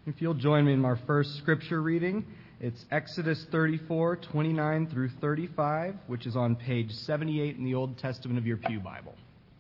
If you'll join me in our first scripture reading, it's Exodus 34, 29 through 35, which is on page 78 in the Old Testament of your Pew Bible.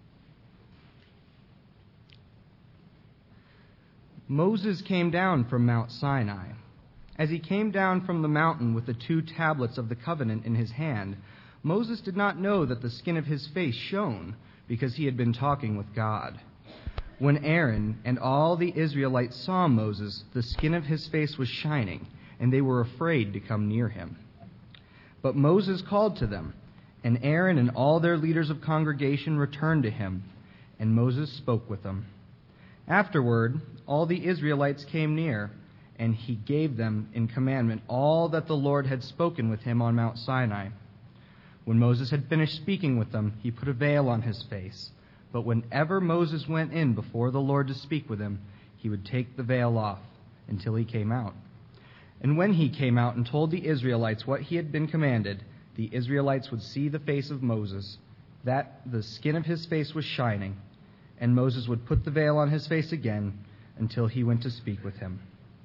Moses came down from Mount Sinai. As he came down from the mountain with the 2 tablets of the covenant in his hand, Moses did not know that the skin of his face shone, because he had been talking with God. When Aaron and all the Israelites saw Moses, the skin of his face was shining, and they were afraid to come near him. But Moses called to them, and Aaron and all their leaders of congregation returned to him, and Moses spoke with them. Afterward, all the Israelites came near, and he gave them in commandment all that the Lord had spoken with him on Mount Sinai. When Moses had finished speaking with them, he put a veil on his face. But whenever Moses went in before the Lord to speak with him, he would take the veil off until he came out. And when he came out and told the Israelites what he had been commanded, the Israelites would see the face of Moses, that the skin of his face was shining, and Moses would put the veil on his face again until he went to speak with him.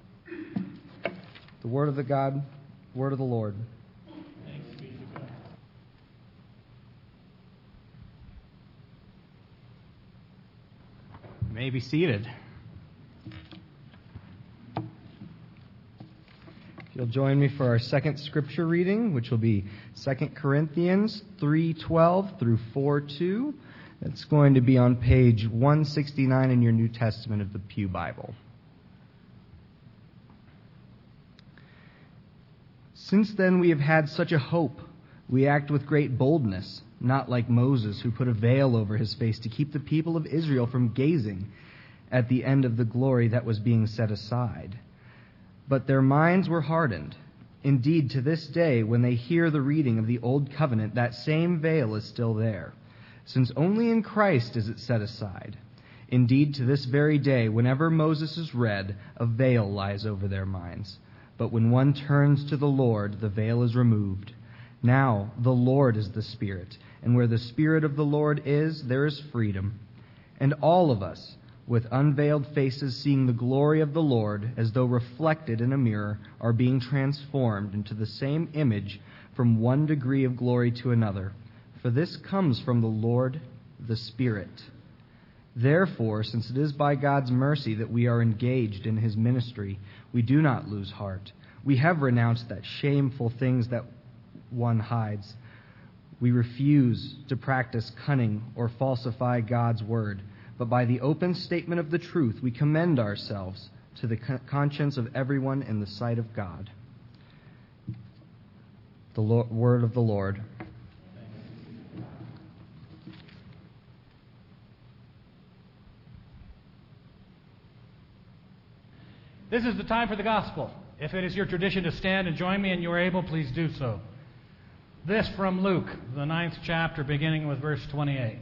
The word of the Lord. You may be seated. If you'll join me for our second scripture reading, which will be 2 Corinthians 3:12 through 4:2. It's going to be on page 169 in your New Testament of the Pew Bible. Since then we have had such a hope. We act with great boldness, not like Moses, who put a veil over his face to keep the people of Israel from gazing at the end of the glory that was being set aside. But their minds were hardened. Indeed, to this day, when they hear the reading of the Old Covenant, that same veil is still there, since only in Christ is it set aside. Indeed, to this very day, whenever Moses is read, a veil lies over their minds. But when one turns to the Lord, the veil is removed. Now the Lord is the Spirit, and where the Spirit of the Lord is, there is freedom. And all of us, with unveiled faces, seeing the glory of the Lord, as though reflected in a mirror, are being transformed into the same image from one degree of glory to another. For this comes from the Lord, the Spirit. Therefore, since it is by God's mercy that we are engaged in His ministry, we do not lose heart. We have renounced that shameful things that one hides. We refuse to practice cunning or falsify God's word, but by the open statement of the truth, we commend ourselves to the conscience of everyone in the sight of God. The word of the Lord. This is the time for the gospel. If it is your tradition to stand and join me and you are able, please do so. This from Luke, the 9th chapter, beginning with verse 28.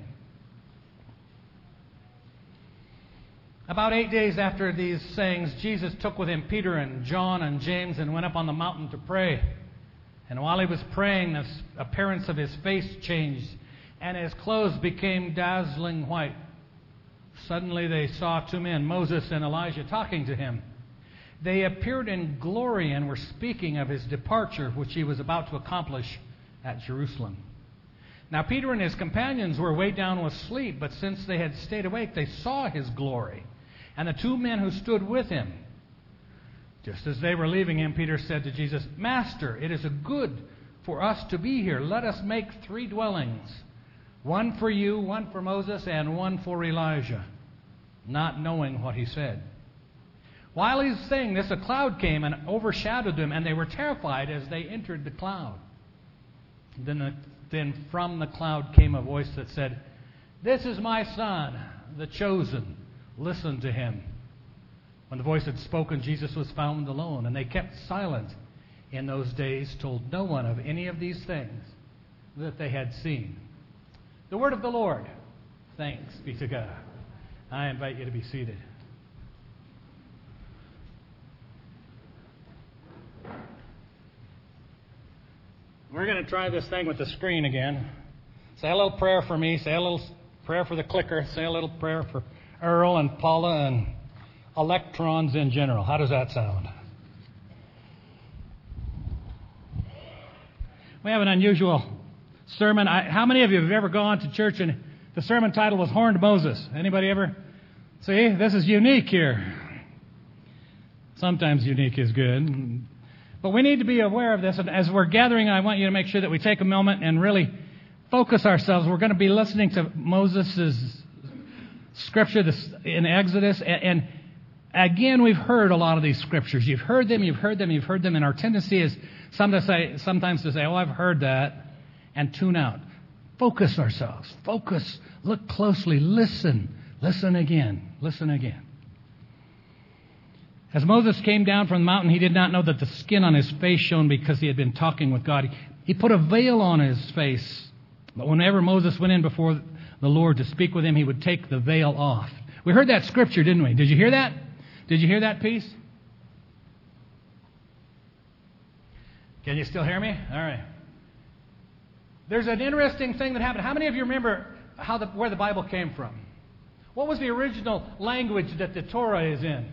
About 8 days after these sayings, Jesus took with him Peter and John and James and went up on the mountain to pray. And while he was praying, the appearance of his face changed, and his clothes became dazzling white. Suddenly they saw 2 men, Moses and Elijah, talking to him. They appeared in glory and were speaking of his departure, which he was about to accomplish at Jerusalem. Now Peter and his companions were weighed down with sleep, but since they had stayed awake, they saw his glory and the 2 men who stood with him. Just as they were leaving him, Peter said to Jesus, "Master, it is good for us to be here. Let us make 3 dwellings, one for you, one for Moses, and one for Elijah," not knowing what he said. While he was saying this, a cloud came and overshadowed them, and they were terrified as they entered the cloud. Then from the cloud came a voice that said, "This is my Son, the chosen. Listen to him." When the voice had spoken, Jesus was found alone, and they kept silent in those days, told no one of any of these things that they had seen. The word of the Lord. Thanks be to God. I invite you to be seated. We're going to try this thing with the screen again. Say a little prayer for me. Say a little prayer for the clicker. Say a little prayer for Earl and Paula and electrons in general. How does that sound? We have an unusual sermon. How many of you have ever gone to church and the sermon title was Horned Moses? Anybody ever? See, this is unique here. Sometimes unique is good. But we need to be aware of this. And as we're gathering, I want you to make sure that we take a moment and really focus ourselves. We're going to be listening to Moses' scripture in Exodus. And again, we've heard a lot of these scriptures. You've heard them. And our tendency is sometimes to say, oh, I've heard that, and tune out. Focus ourselves. Focus. Look closely. Listen. Listen again. As Moses came down from the mountain, he did not know that the skin on his face shone because he had been talking with God. He put a veil on his face. But whenever Moses went in before the Lord to speak with him, he would take the veil off. We heard that scripture, didn't we? Did you hear that? Did you hear that piece? Can you still hear me? All right. There's an interesting thing that happened. How many of you remember where the Bible came from? What was the original language that the Torah is in?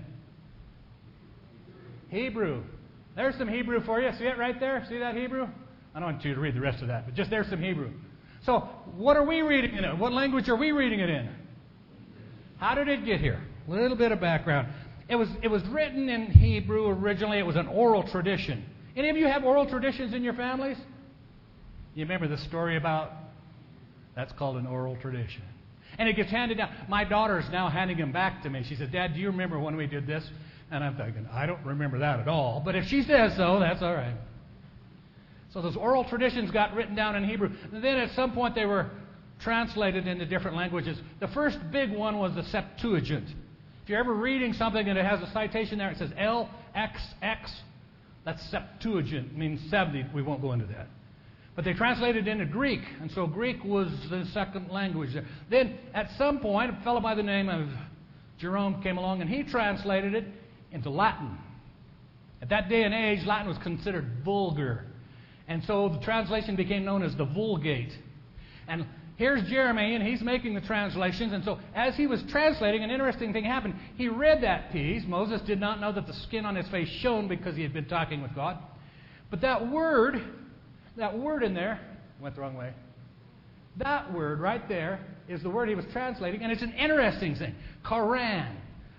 Hebrew. There's some Hebrew for you. See it right there? See that Hebrew? I don't want you to read the rest of that, but just there's some Hebrew. So, what are we reading in it? What language are we reading it in? How did it get here? A little bit of background. It was written in Hebrew originally. It was an oral tradition. Any of you have oral traditions in your families? You remember the story about? That's called an oral tradition. And it gets handed down. My daughter's now handing them back to me. She said, Dad, do you remember when we did this? And I'm thinking, I don't remember that at all. But if she says so, that's all right. So those oral traditions got written down in Hebrew. And then at some point they were translated into different languages. The first big one was the Septuagint. If you're ever reading something and it has a citation there, it says LXX. That's Septuagint. It means 70. We won't go into that. But they translated it into Greek. And so Greek was the second language there. Then at some point, a fellow by the name of Jerome came along and he translated it into Latin. At that day and age, Latin was considered vulgar. And so the translation became known as the Vulgate. And here's Jeremy, and he's making the translations. And so as he was translating, an interesting thing happened. He read that piece. Moses did not know that the skin on his face shone because he had been talking with God. But that word in there, went the wrong way. That word right there is the word he was translating. And it's an interesting thing. Karan.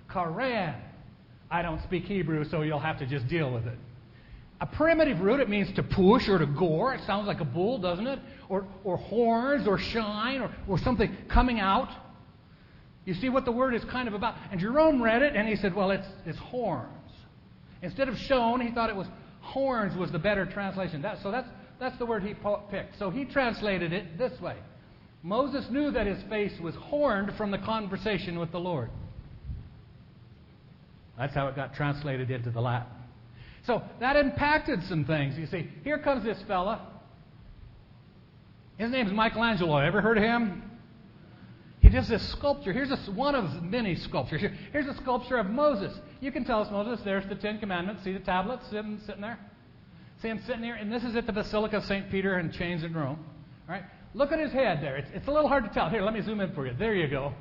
I don't speak Hebrew, so you'll have to just deal with it. A primitive root, it means to push or to gore. It sounds like a bull, doesn't it? Or horns or shine or something coming out. You see what the word is kind of about. And Jerome read it and he said, well, it's horns. Instead of shone, he thought it was horns was the better translation. That's the word he picked. So he translated it this way. Moses knew that his face was horned from the conversation with the Lord. That's how it got translated into the Latin. So that impacted some things. You see, here comes this fella. His name's Michelangelo. Ever heard of him? He does this sculpture. Here's one of many sculptures. Here's a sculpture of Moses. You can tell it's Moses. There's the Ten Commandments. See the tablets sitting there? See him sitting there? And this is at the Basilica of St. Peter in Chains in Rome. All right? Look at his head there. It's a little hard to tell. Here, let me zoom in for you. There you go.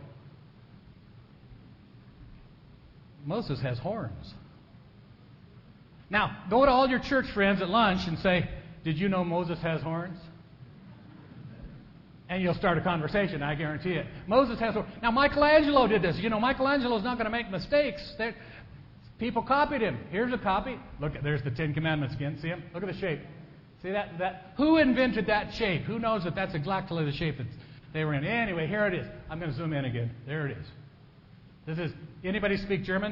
Moses has horns. Now, go to all your church friends at lunch and say, did you know Moses has horns? And you'll start a conversation, I guarantee it. Moses has horns. Now, Michelangelo did this. You know, Michelangelo's not going to make mistakes. People copied him. Here's a copy. Look, there's the Ten Commandments again. See them? Look at the shape. See that? Who invented that shape? Who knows that that's exactly the shape that they were in? Anyway, here it is. I'm going to zoom in again. There it is. Anybody speak German?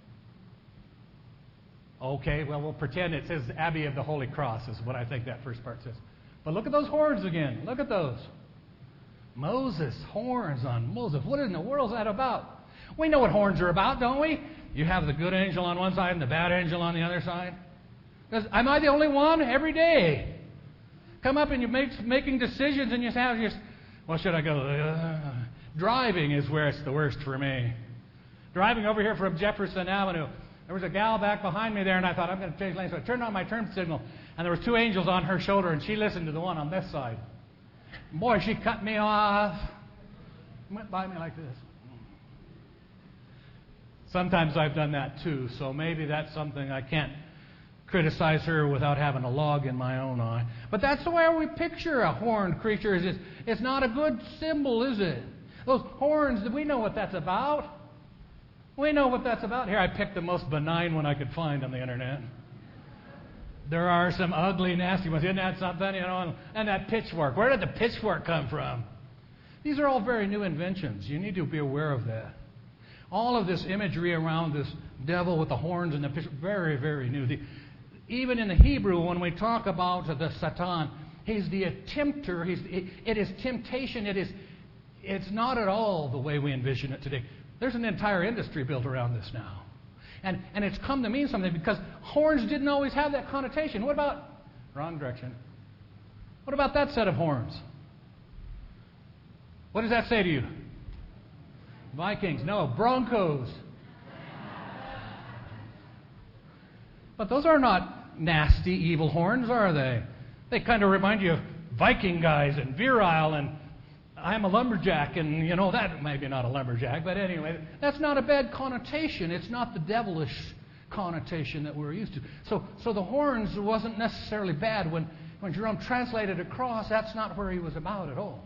Okay, well, we'll pretend it says Abbey of the Holy Cross is what I think that first part says. But look at those horns again. Look at those. Moses, horns on Moses. What in the world is that about? We know what horns are about, don't we? You have the good angel on one side and the bad angel on the other side. Am I the only one? Every day. Come up and you're making decisions and you say, well, should I go? Driving is where it's the worst for me. Driving over here from Jefferson Avenue. There was a gal back behind me there, and I thought, I'm going to change lanes. So I turned on my turn signal, and there were two angels on her shoulder, and she listened to the one on this side. Boy, she cut me off. Went by me like this. Sometimes I've done that too, so maybe that's something I can't criticize her without having a log in my own eye. But that's the way we picture a horned creature. It's not a good symbol, is it? Those horns, we know what that's about. We know what that's about. Here, I picked the most benign one I could find on the internet. There are some ugly, nasty ones. Isn't that something? And that pitchfork. Where did the pitchfork come from? These are all very new inventions. You need to be aware of that. All of this imagery around this devil with the horns and the pitchfork, very, very new. Even in the Hebrew, when we talk about the Satan, he's the tempter. It is temptation. It's not at all the way we envision it today. There's an entire industry built around this now. And it's come to mean something because horns didn't always have that connotation. What about... Wrong direction. What about that set of horns? What does that say to you? Vikings. No, Broncos. But those are not nasty, evil horns, are they? They kind of remind you of Viking guys and virile and I'm a lumberjack, and that maybe not a lumberjack, but anyway, that's not a bad connotation. It's not the devilish connotation that we're used to. So the horns wasn't necessarily bad. When Jerome translated across, that's not where he was about at all.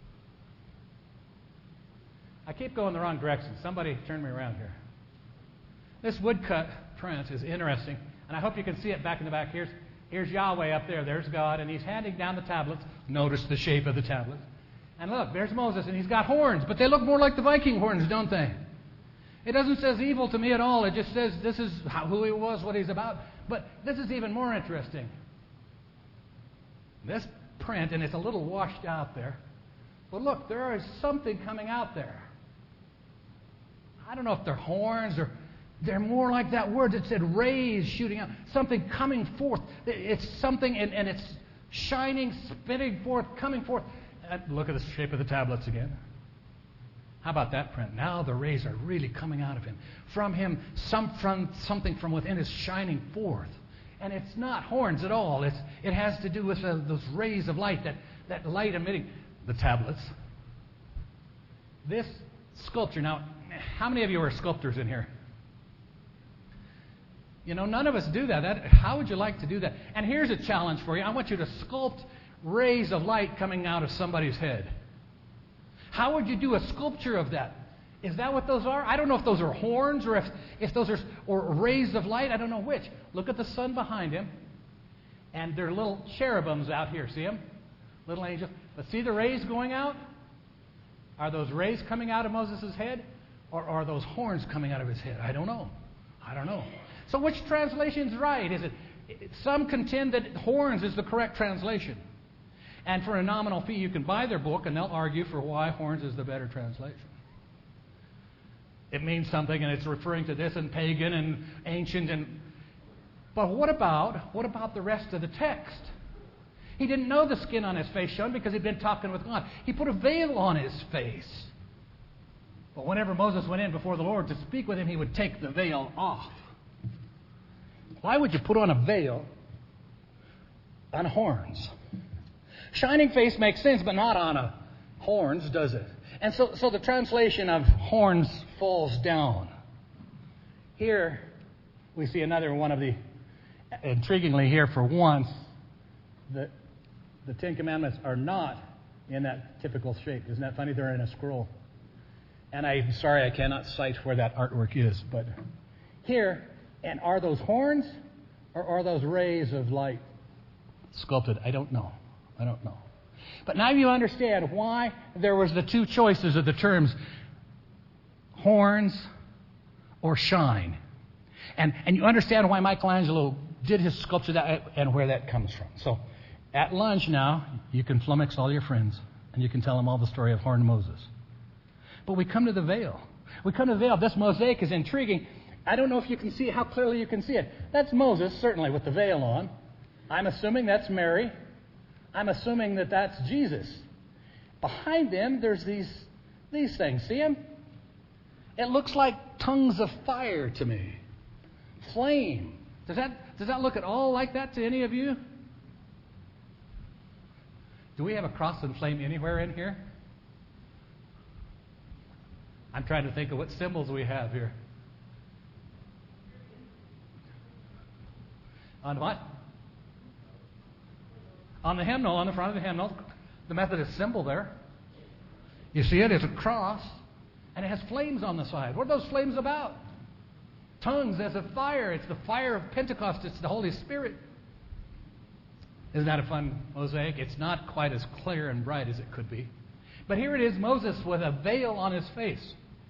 I keep going the wrong direction. Somebody turn me around here. This woodcut print is interesting, and I hope you can see it back in the back. Here's Yahweh up there. There's God, and he's handing down the tablets. Notice the shape of the tablets. And look, there's Moses, and he's got horns, but they look more like the Viking horns, don't they? It doesn't say evil to me at all. It just says this is who he was, what he's about. But this is even more interesting. This print, and it's a little washed out there, but look, there is something coming out there. I don't know if they're horns or they're more like that word that said rays shooting out, something coming forth. It's something, and it's shining, spitting forth, coming forth. Look at the shape of the tablets again. How about that print? Now the rays are really coming out of him. From him, something from within is shining forth. And it's not horns at all. It has to do with those rays of light, that light emitting the tablets. This sculpture. Now, how many of you are sculptors in here? None of us do that. How would you like to do that? And here's a challenge for you. I want you to sculpt rays of light coming out of somebody's head. How would you do a sculpture of that? Is that what those are? I don't know if those are horns or if those are or rays of light. I don't know which. Look at the sun behind him. And there are little cherubims out here. See them? Little angels. But see the rays going out? Are those rays coming out of Moses' head? Or are those horns coming out of his head? I don't know. So which translation is right? Is it? Some contend that horns is the correct translation. And for a nominal fee, you can buy their book, and they'll argue for why horns is the better translation. It means something, and it's referring to this and pagan and ancient. But what about the rest of the text? He didn't know the skin on his face shone because he'd been talking with God. He put a veil on his face. But whenever Moses went in before the Lord to speak with him, he would take the veil off. Why would you put on a veil on horns? Shining face makes sense, but not on horns, does it? And so the translation of horns falls down. Here we see another one of the, intriguingly here for once, the Ten Commandments are not in that typical shape. Isn't that funny? They're in a scroll. And I'm sorry I cannot cite where that artwork is, but here, and are those horns or are those rays of light sculpted? I don't know. But now you understand why there was the two choices of the terms horns or shine. And you understand why Michelangelo did his sculpture that and where that comes from. So at lunch now, you can flummox all your friends and you can tell them all the story of horned Moses. But we come to the veil. This mosaic is intriguing. I don't know if you can see how clearly you can see it. That's Moses, certainly, with the veil on. I'm assuming that's Mary. I'm assuming that that's Jesus. Behind them, there's these things. See them? It looks like tongues of fire to me. Flame. Does that look at all like that to any of you? Do we have a cross and flame anywhere in here? I'm trying to think of what symbols we have here. On what? On the hymnal, on the front of the hymnal, the Methodist symbol there. You see it? It's a cross, and it has flames on the side. What are those flames about? Tongues as a fire. It's the fire of Pentecost. It's the Holy Spirit. Isn't that a fun mosaic? It's not quite as clear and bright as it could be. But here it is, Moses with a veil on his face.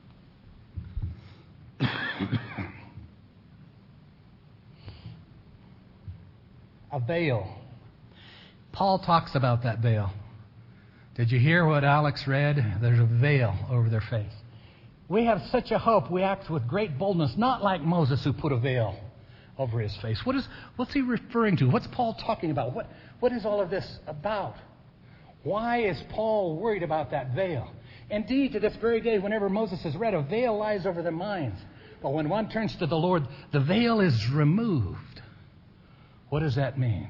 A veil. Paul talks about that veil. Did you hear what Alex read? There's a veil over their face. We have such a hope. We act with great boldness, not like Moses who put a veil over his face. What's he referring to? What's Paul talking about? What is all of this about? Why is Paul worried about that veil? Indeed, to this very day, whenever Moses is read, a veil lies over their minds. But when one turns to the Lord, the veil is removed. What does that mean?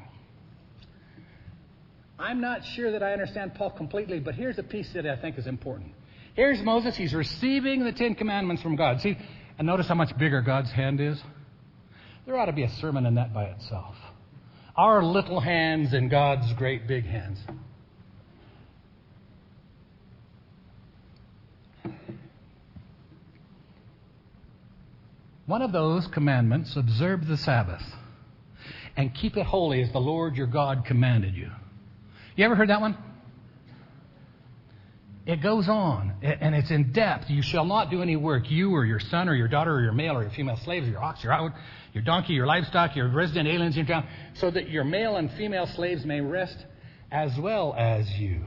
I'm not sure that I understand Paul completely, but here's a piece that I think is important. Here's Moses. He's receiving the Ten Commandments from God. See, and notice how much bigger God's hand is. There ought to be a sermon in that by itself. Our little hands in God's great big hands. One of those commandments, observe the Sabbath and keep it holy as the Lord your God commanded you. You ever heard that one? It goes on, and it's in depth. You shall not do any work, you or your son or your daughter or your male or your female slaves, or your ox, your outward, your donkey, your livestock, your resident aliens in your town, so that your male and female slaves may rest as well as you.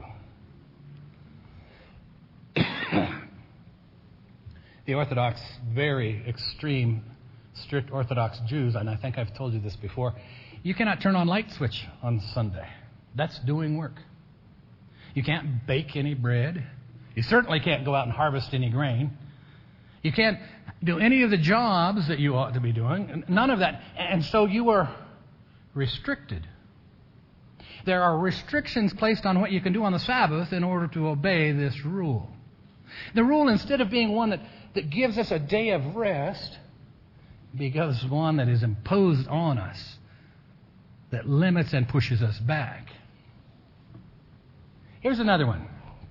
The Orthodox, very extreme, strict Orthodox Jews, and I think I've told you this before, you cannot turn on light switch on Sunday. That's doing work. You can't bake any bread. You certainly can't go out and harvest any grain. You can't do any of the jobs that you ought to be doing. None of that. And so you are restricted. There are restrictions placed on what you can do on the Sabbath in order to obey this rule. The rule, instead of being one that gives us a day of rest, becomes one that is imposed on us, that limits and pushes us back. Here's another one.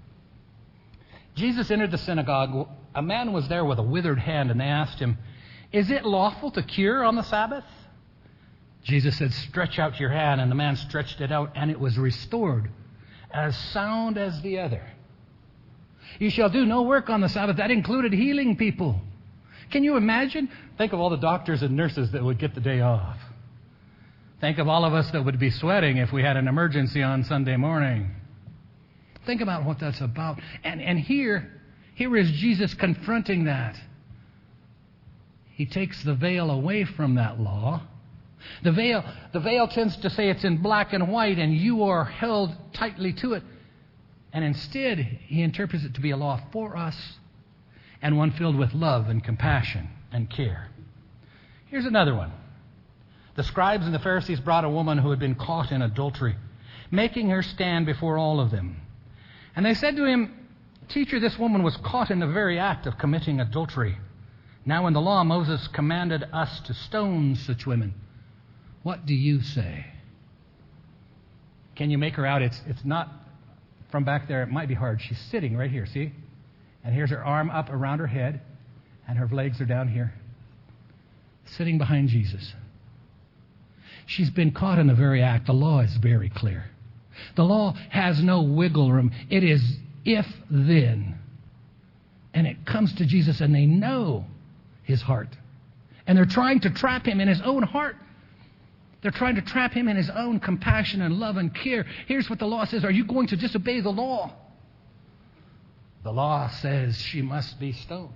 Jesus entered the synagogue. A man was there with a withered hand, and they asked him, "Is it lawful to cure on the Sabbath?" Jesus said, "Stretch out your hand." And the man stretched it out, and it was restored, as sound as the other. You shall do no work on the Sabbath. That included healing people. Can you imagine? Think of all the doctors and nurses that would get the day off. Think of all of us that would be sweating if we had an emergency on Sunday morning. Think about what that's about. And here is Jesus confronting that. He takes the veil away from that law. The veil tends to say it's in black and white, and you are held tightly to it. And instead, he interprets it to be a law for us, and one filled with love and compassion and care. Here's another one. The scribes and the Pharisees brought a woman who had been caught in adultery, making her stand before all of them. And they said to him, "Teacher, this woman was caught in the very act of committing adultery. Now in the law, Moses commanded us to stone such women. What do you say?" Can you make her out? It's not from back there. It might be hard. She's sitting right here, see? And here's her arm up around her head, and her legs are down here, sitting behind Jesus. She's been caught in the very act. The law is very clear. The law has no wiggle room. It is if then. And it comes to Jesus, and they know his heart. And they're trying to trap him in his own heart. They're trying to trap him in his own compassion and love and care. Here's what the law says. Are you going to disobey the law? The law says she must be stoned.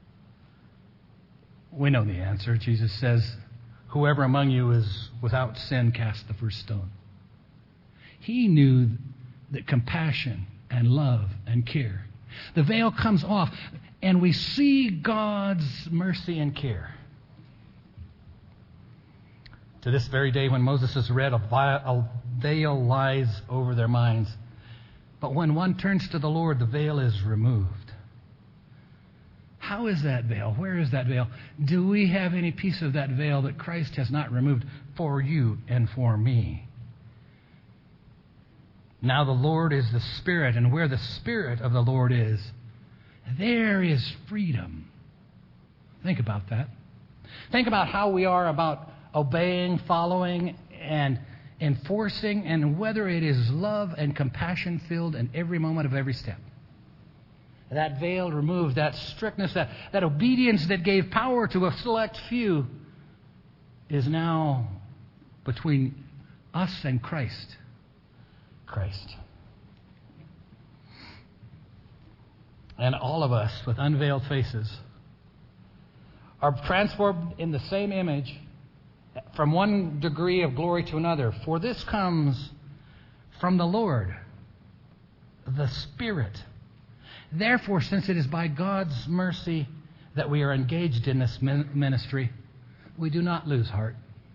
We know the answer. Jesus says, "Whoever among you is without sin, cast the first stone." He knew that compassion and love and care. The veil comes off, and we see God's mercy and care. To this very day, when Moses is read, a veil lies over their minds. But when one turns to the Lord, the veil is removed. How is that veil? Where is that veil? Do we have any piece of that veil that Christ has not removed for you and for me? Now the Lord is the Spirit, and where the Spirit of the Lord is, there is freedom. Think about that. Think about how we are about obeying, following, and enforcing, and whether it is love and compassion filled in every moment of every step. That veil removed, that strictness, that obedience that gave power to a select few is now between us and Christ. And all of us with unveiled faces are transformed in the same image from one degree of glory to another. For this comes from the Lord, the Spirit. Therefore, since it is by God's mercy that we are engaged in this ministry, we do not lose heart.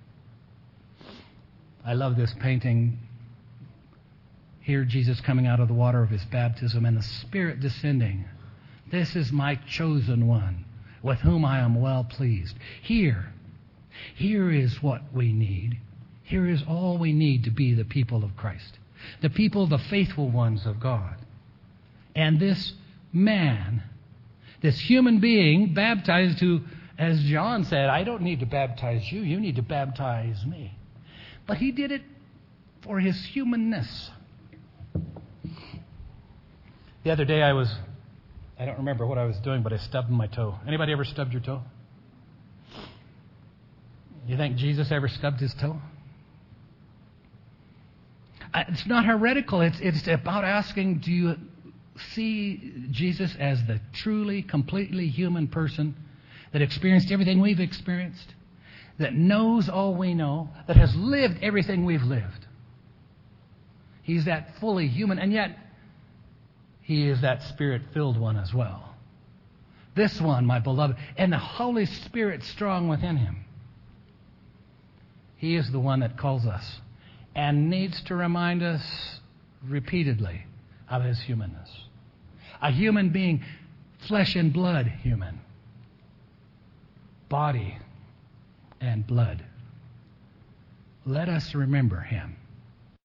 I love this painting. Here, Jesus coming out of the water of his baptism and the Spirit descending. This is my chosen one, with whom I am well pleased. Here is what we need. Here is all we need to be the people of Christ. The people, the faithful ones of God. And this man, this human being, baptized who, as John said, I don't need to baptize you. You need to baptize me. But he did it for his humanness. The other day I don't remember what I was doing, but I stubbed my toe. Anybody ever stubbed your toe? You think Jesus ever stubbed his toe? It's not heretical. It's about asking, do you see Jesus as the truly, completely human person that experienced everything we've experienced, that knows all we know, that has lived everything we've lived? He's that fully human, and yet he is that Spirit-filled one as well. This one, my beloved, and the Holy Spirit strong within him. He is the one that calls us and needs to remind us repeatedly of his humanness. A human being, flesh and blood human. Body and blood. Let us remember him.